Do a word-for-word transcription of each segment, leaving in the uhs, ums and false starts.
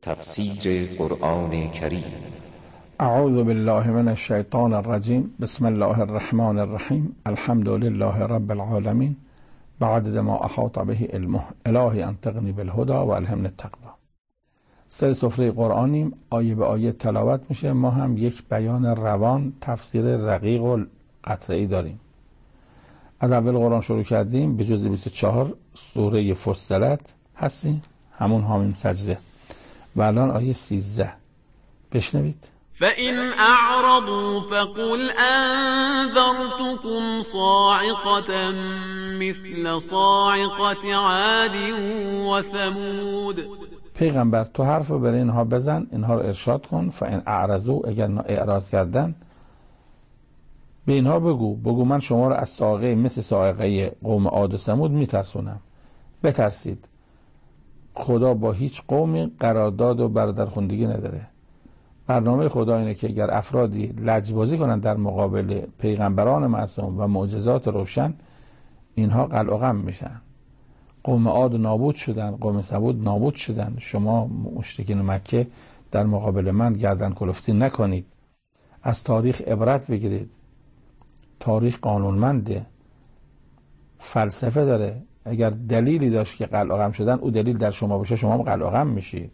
تفسیر قرآن کریم. اعوذ بالله من الشیطان الرجیم. بسم الله الرحمن الرحیم. الحمد لله رب العالمین بعدد ما احاط به علمه. الهی انطقنی بالهدى و الهمنی التقوی. سر سفره قرآنیم، آیه به آیه تلاوت میشه. ما هم یک بیان روان، تفسیر رقیق و قطعی داریم. از اول قرآن شروع کردیم، به جزء بیست و چهار سوره فصلت هستیم، همون حامیم سجده، و الان آیه سیزده بشنوید. فَإِنْ أَعْرَضُوا فَقُلْ أَنذَرْتُكُمْ صَاعِقَةً مِثْلَ صَاعِقَةِ عَادٍ وَثَمُودَ. پیغمبر تو حرف برای اینها بزن، اینها رو ارشاد کن. فَإِنْ أَعْرَضُوا، اگر اعراض کردن به اینها بگو بگو من شما رو از صاعقه مثل صاعقه قوم عاد و ثمود میترسونم. بترسید. خدا با هیچ قومی قرارداد و برادرخوندگی نداره. برنامه خدا اینه که اگر افرادی لجبازی کنند در مقابل پیغمبران معصوم و معجزات روشن، اینها قلع و قم میشن. قوم عاد نابود شدن، قوم ثمود نابود شدن. شما مشرکین مکه در مقابل من گردن کلفتی نکنید. از تاریخ عبرت بگیرید. تاریخ قانونمنده، فلسفه داره. اگر دلیلی داشت که قلع و قم شدن، او دلیل در شما باشه، شما هم قلع و قم میشید.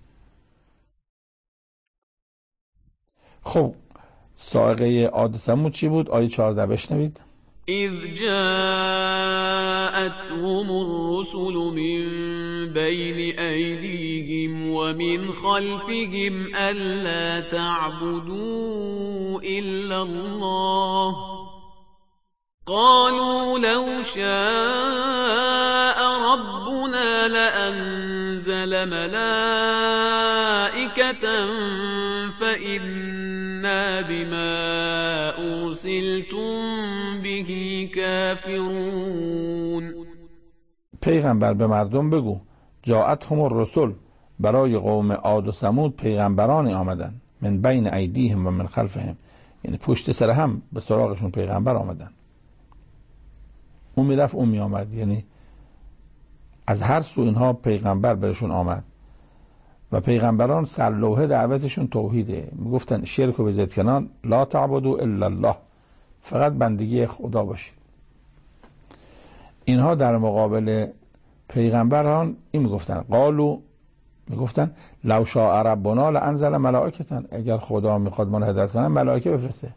خب صاعقه عاد و ثمود چی بود؟ آیه چهارده بشنوید. اذ جاءتهم الرسل من بين أيديهم ومن خلفهم ألا تعبدوا إلا الله قالوا لو شاء ربنا لأنزل ملائكة فإنا بما أرسلتم به كافرون. پیغمبر به مردم بگو جاءتهم الرسل، برای قوم عاد و ثمود پیغمبرانی آمدن، من بین ایدیهم و من خلفهم، یعنی پشت سر هم به سراغشون پیغمبر آمدن. اون میرفت اون می آمد، یعنی از هر سو اینها پیغمبر برشون آمد. و پیغمبران سرلوحه دعوتشون توحیده. میگفتن شرک رو بذارید کنار، لا تعبدوا الا الله، فقط بندگی خدا باشید. اینها در مقابل پیغمبران این میگفتن، قالو میگفتن لو شاء ربنا لانزل ملائکة، اگر خدا میخواد ما رو هدایت کنه ملائکه بفرسته.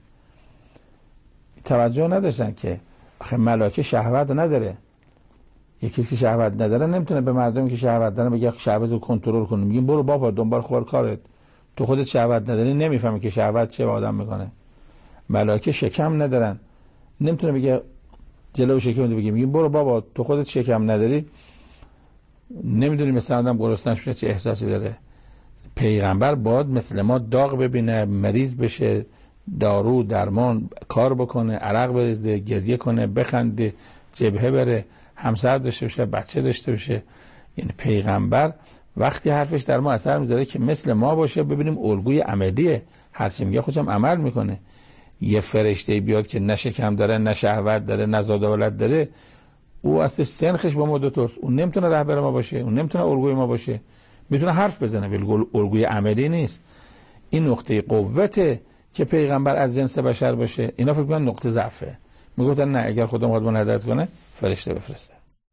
توجه نداشتن که آخه ملائکه شهوت نداره. یکی که شهوت نداره نمیتونه به مردمی که شهوت دارن بگه شهوت رو کنترل کن. میگیم برو بابا دنبال خور کارت، تو خودت شهوت نداری، نمیفهمی که شهوت چه به آدم میکنه. ملائکه شکم ندارن، نمیتونه بگه جلو شکم بگه. میگیم برو بابا تو خودت شکم نداری، نمیدونی مثلا آدم گرسنه‌ش میشه چه احساسی داره. پیغمبر باید مثل ما داغ ببینه، مریض بشه، دارو درمان کار بکنه، عرق بریزه، گریه کنه، بخنده، جبهه بره، همسر داشته باشه، بچه داشته باشه. یعنی پیغمبر وقتی حرفش در ما اثر میذاره که مثل ما باشه، ببینیم الگوی عملیه، هر چی میگه خودش هم عمل میکنه. یه فرشته بیاد که نه شکم داره، نه شهوت داره، نه زاد و ولد داره، او اصلا سنخش با ما دو تاست. اون نمیتونه رهبر ما باشه، اون نمیتونه الگوی ما باشه. میتونه حرف بزنه ولی الگوی عملی نیست. این نقطه قوته که پیغمبر از جنس بشر باشه. اینا فکر کنن نقطه ضعفه. میگفتن نه، اگر خدا میخواد ما هدایت کنه فرشته بفرسته.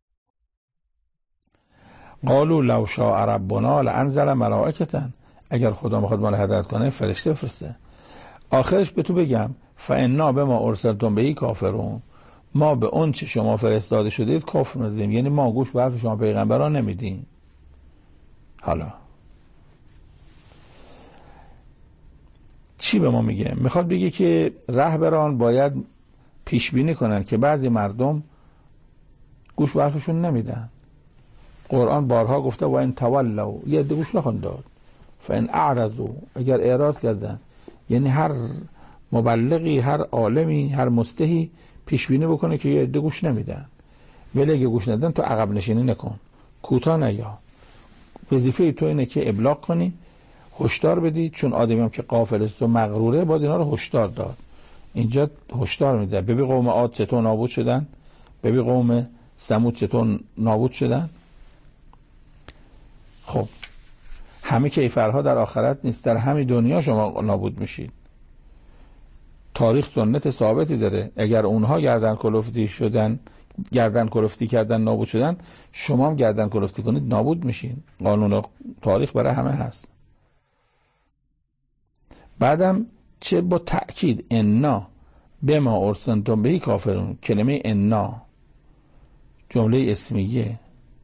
قالوا لو شاء ربنا لانزل ملائکة، اگر خدا میخواد ما هدایت کنه فرشته بفرسته. آخرش به تو بگم فانا بما ارسلتم به کافرون، ما به اون چه شما فرستاده شدید کافر هستیم. یعنی ما گوش به حرف شما پیغمبران نمیدیم. حالا چی به ما میگه؟ میخواد بگه که رهبران باید پیش بینی کنن که بعضی مردم گوش به حرفشون نمیدن. قرآن بارها گفته و این تولوا، یه عده گوش نخوان داد. فان اعرضوا، اگر اعراض کردن. یعنی هر مبلغی، هر عالمی، هر مستحی پیش بینی بکنه که یه عده گوش نمیدن. ولی اگه گوش ندن تو عقب نشینی نکن، کوتاه نیا. وظیفه تو اینه که ابلاغ کنی، هشدار بدی. چون آدمی هم که غافل است و مغروره، باید اینا رو هشدار داد. اینجا هشدار میده. ببین قوم عاد چطور نابود شدن، ببین قوم ثمود چطور نابود شدن. خب همه کیفرها در آخرت نیست، در همین دنیا شما نابود میشید. تاریخ سنت ثابتی داره، اگر اونها گردن کلفتی شدن، گردن کلفتی کردن، نابود شدن، شما هم گردن کلفتی کنید نابود میشین. قانون تاریخ برای همه هست. بعدم چه با تأکید انا بما ارسلتم بهی کافرون، کلمه انا جمله اسمیه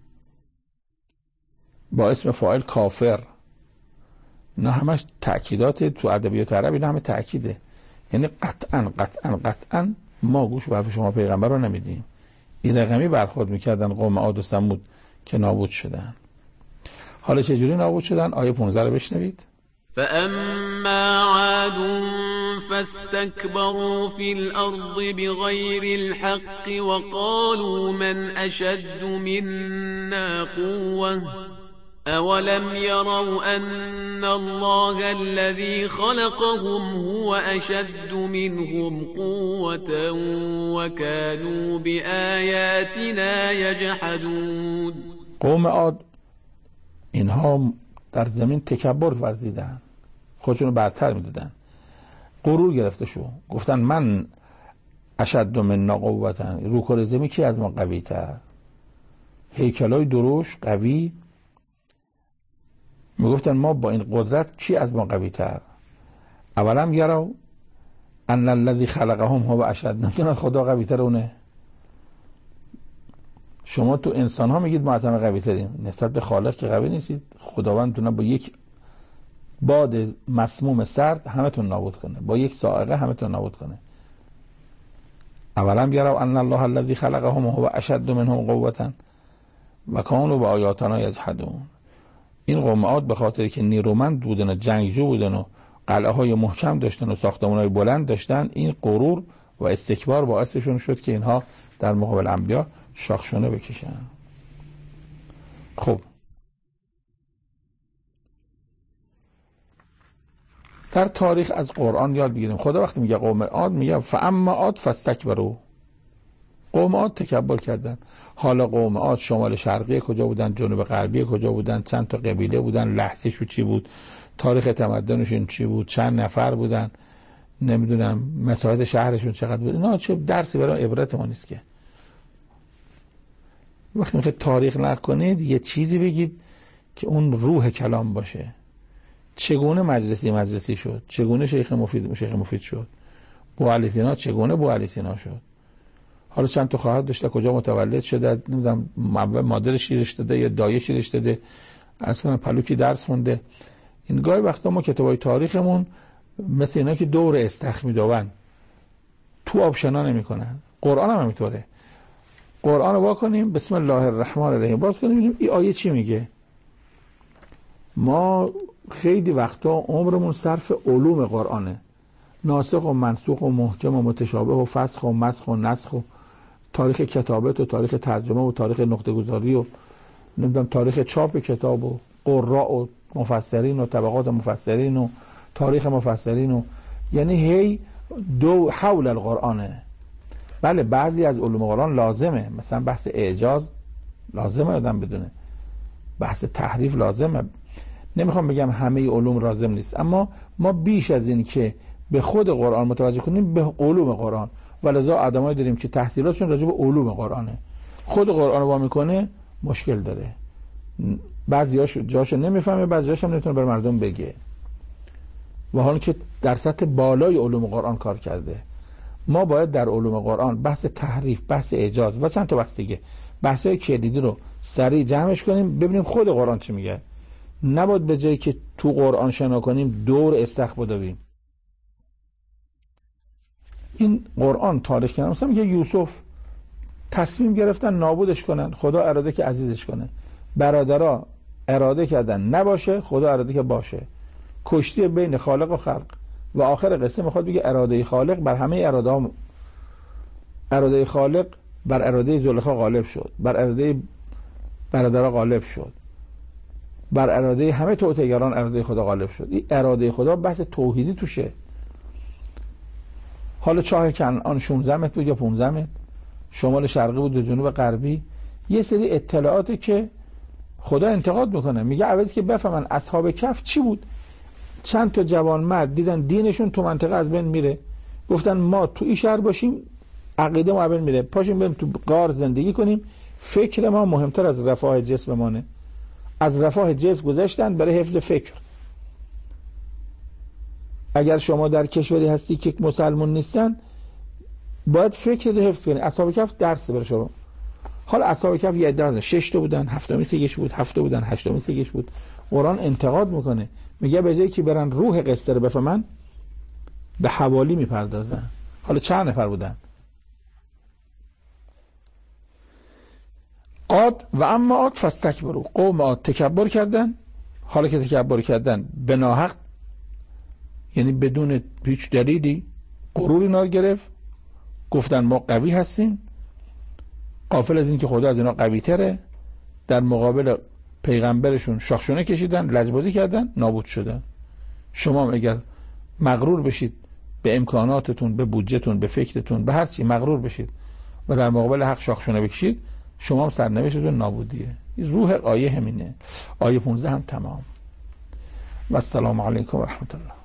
با اسم فاعل کافر، نه همش تأکیدات تو ادبیات عربی، نه همه تأکیده، یعنی قطعا قطعا قطعا ما گوش به حرف شما پیغمبر رو نمیدیم. این رقمی برخورد میکردن قوم عاد و ثمود که نابود شدن. حالا چجوری نابود شدن؟ آیه پانزده رو بشنوید. فأما عاد فاستكبروا في الأرض بغير الحق وقالوا من أشد منا قوة أولم يروا أن الله الذي خلقهم هو أشد منهم قوة وكانوا بآياتنا يجحدون. قوم عاد اینها در زمین تکبر ورزیدن، خودشونو برتر میدادن، غرور گرفته شو، گفتن من اشد منا قوة، رو کره زمین کی از ما قوی تر؟ هیکلای دروش قوی، میگفتن ما با این قدرت کی از ما قوی تر؟ اولم یرو ان الذی خلقهم هو اشد، نمیدونن خدا قوی تر اونه؟ شما تو انسان ها میگید ما از همه قوی تریم، نسبت به خالق که قوی نیستید. خداوند تونه با یک باد مسموم سرد همه تون نابود کنه، با یک صاعقه همه تون نابود کنه. اولم یرو ان الله الذی خلقهم هو اشد منهم قوة و کانوا بآیاتنا یجحدون. این قوم عاد به خاطر که نیرومند بودن و جنگجو بودن و قلعه های محکم داشتن و ساختمان های بلند داشتن، این غرور و استکبار باعثشون شد که اینها در مقابل انبیا شاخشونه بکشن. خب در تاریخ از قرآن یاد بگیریم. خدا وقتی میگه قوم عاد میگه فاما عاد فاستکبروا، قوم عاد تکبر کردن. حالا قوم عاد شمال شرقی کجا بودن، جنوب غربی کجا بودن، چند تا قبیله بودن، لهجهشون چی بود، تاریخ تمدنشون چی بود، چند نفر بودن، نمیدونم مساحت شهرشون چقدر بود، اینا چه درسی برای عبرت ما نیست که. وقتی میخواید تاریخ نکنید یه چیزی بگید که اون روح کلام باشه. چگونه مجلسی مجلسی شد، چگونه شیخ مفید شیخ مفید شد، بوعلی سینا چگونه بوعلی سینا شد، حالا چند تا خواهر داشته کجا متولد شده، نمیدونم مادر شیرش داده یا دایه شیرش داده، اصلا پلوکی درس خونده. این گاهی وقتا ما کتابای تاریخمون مثل اینا که دور استخ میدون تو آب شنا نمیکنن. قرآن هم همینطوره. قرآن رو وا کنیم بسم الله الرحمن الرحیم باز کنیم ببینیم این آیه چی میگه. ما خیلی وقتا عمرمون صرف علوم قرآنه، ناسخ و منسوخ و محکم و متشابه و فسخ و مسخ و نسخ و تاریخ کتابت و تاریخ ترجمه و تاریخ نقطه گذاری و نمیدونم تاریخ چاپ کتاب و قراء و مفسرین و طبقات مفسرین و تاریخ مفسرین و یعنی هی دو حول القرآنه. بله بعضی از علوم قرآن لازمه، مثلا بحث اعجاز لازمه آدم بدونه، بحث تحریف لازمه، نمیخوام بگم همه علوم لازم نیست، اما ما بیش از این که به خود قرآن متوجه کنیم به علوم قرآن، ولذا آدمایی داریم که تحصیلاتشون راجع به علوم قرآنه، خود قرآن رو وا میکنه مشکل داره، بعضیاش جاشو نمیفهمه، بعضیاش هم نمیتونه بر مردم بگه، و حالا که در سطح بالای علوم قرآن کار کرده. ما باید در علوم قرآن بحث تحریف، بحث اعجاز و چند تا بحث دیگه، بحثای کلیدی رو سریع جمعش کنیم ببینیم خود قرآن چی میگه. نباید به جایی که تو قرآن شنا کنیم دور استخ بدویم. این قرآن تاریخ کنه، مثلا میگه یوسف تصمیم گرفتن نابودش کنن، خدا اراده که عزیزش کنه، برادرها اراده کردن نباشه، خدا اراده که باشه، کشتی بین خالق و خلق، و آخر قصه میخواد بگه اراده خالق بر همه اراده ها، اراده خالق بر اراده زلیخا غالب شد، بر اراده برادرها غالب شد، بر اراده همه توطئه‌گران اراده خدا غالب شد. این اراده خدا بحث توحیدی توشه. حالا چاه کنعان شانزده متر بود یا پانزده متر، شمال شرقی بود و جنوب غربی، یه سری اطلاعاتی که خدا انتقاد میکنه، میگه عوضی که بفهمن اصحاب کهف چی بود، چند تا جوان مرد دیدن دینشون تو منطقه از بین میره، گفتن ما تو این شهر باشیم عقیده ما از بین میره، پاشیم بریم تو غار زندگی کنیم، فکر ما مهمتر از رفاه جسممانه. از رفاه جسم گذاشتن برای حفظ فکر. اگر شما در کشوری هستی که مسلمان نیستن، باید فکر رو حفظ کنی. اصحاب کهف درس برای شما. حالا اصحاب کهف یه عده شش تا بودن، هفتمی سگش بود، هفت تا بودن، هشتمی سگش بود. قرآن انتقاد میکنه، میگه به جایی که برن روح قصه رو بفهمن، به حوالی میپردازن. حالا چند نفر بودن؟ عاد و اما عاد فاستکبروا، قوم عاد تکبر کردن. حالا که تکبر کردن به ناحق، یعنی بدون هیچ دلیلی غرور اینا رو گرفت، گفتن ما قوی هستیم، غافل از این که خدا از اینا قوی تره، در مقابل پیغمبرشون شاخشونه کشیدن، لجبازی کردن، نابود شدن. شما هم اگر مغرور بشید به امکاناتتون، به بودجهتون، به فکرتون، به هر چی مغرور بشید و در مقابل حق شاخشونه بکشید، شما هم سرنوشتتون نابودیه. روح آیه همینه. آیه پانزده هم تمام. و السلام علیکم و رحمت الله.